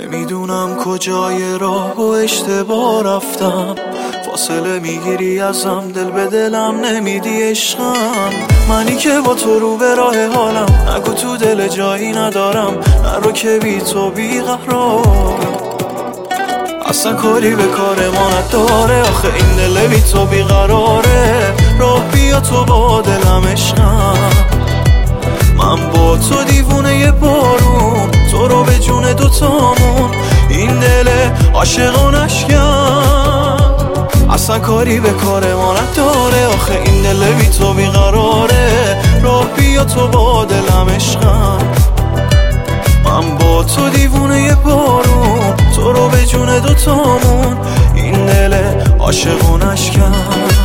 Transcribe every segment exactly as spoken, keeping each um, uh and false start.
نمیدونم کجای راه و اشتباه رفتم، فاصله میگیری ازم، دل به دلم نمیدی عشقم. منی که با تو رو به راه حالم، نگو تو دل جایی ندارم، نرو که بی تو بیقرارم. اصلا کاری به کار ما نداره، آخه این دل بی تو بیقراره. راه بیا تو با دلم عشقم، من با تو دیوونه ی بارون، تو رو به جون دوتامون، این دل عاشقانش کرد. اصلا کاری به کار ما نداره، آخه این دل بی تو بیقراره. راه بیا تو با دلم عشقم، من با تو دیوونه ی بارون، تو رو به جون دوتامون، این دل عاشقانش کرد.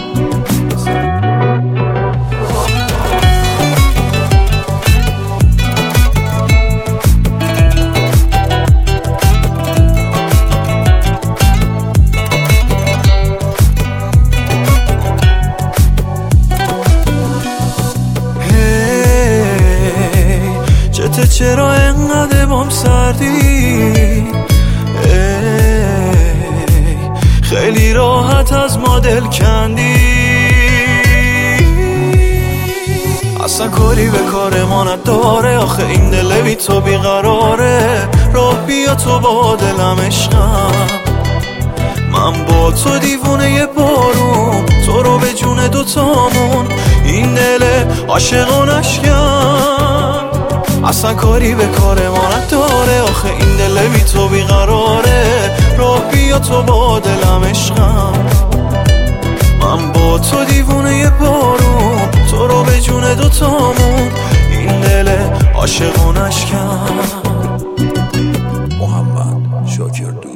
چرا انقدر بام سردی؟ ای خیلی راحت از ما دل کندی. اصلا کاری به کار ما نداره، آخه این دل بی تو بیقراره. راه بیا تو با دلم عشقم، من با تو دیوونه ی بارون، تو رو به جون دوتامون، این دل عاشقانش کرد. اصلا کاری به کار ما نداره، آخه این دل بی تو بیقراره. راه بیا تو با دلم عشقم، من با تو دیوونه ی بارون، تو رو به جون دوتامون، این دل عاشقانش کرد. محمد شاکر.